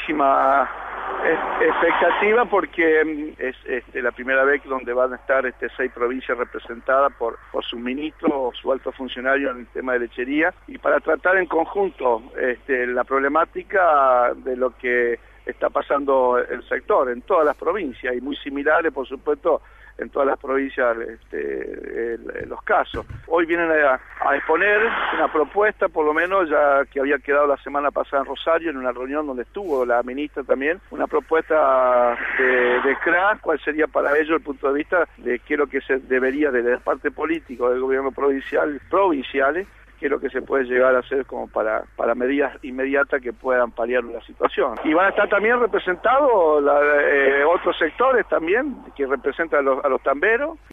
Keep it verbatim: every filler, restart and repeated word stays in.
muchísima expectativa porque es este, la primera vez donde van a estar este, seis provincias representadas por, por su ministro o su alto funcionario en el tema de lechería, y para tratar en conjunto este, la problemática de lo que está pasando el sector en todas las provincias, y muy similares, por supuesto, en todas las provincias este, el, los casos. Hoy vienen a, a exponer una propuesta, por lo menos ya que había quedado la semana pasada en Rosario, en una reunión donde estuvo la ministra también, una propuesta de, de C R A, cuál sería para ellos el punto de vista de qué es lo que se debería de la parte política del gobierno provincial, provinciales, qué es lo que se puede llegar a hacer como para, para medidas inmediatas que puedan paliar la situación. Y van a estar también representados la, eh, otros sectores también, que representan a los, a los tamberos.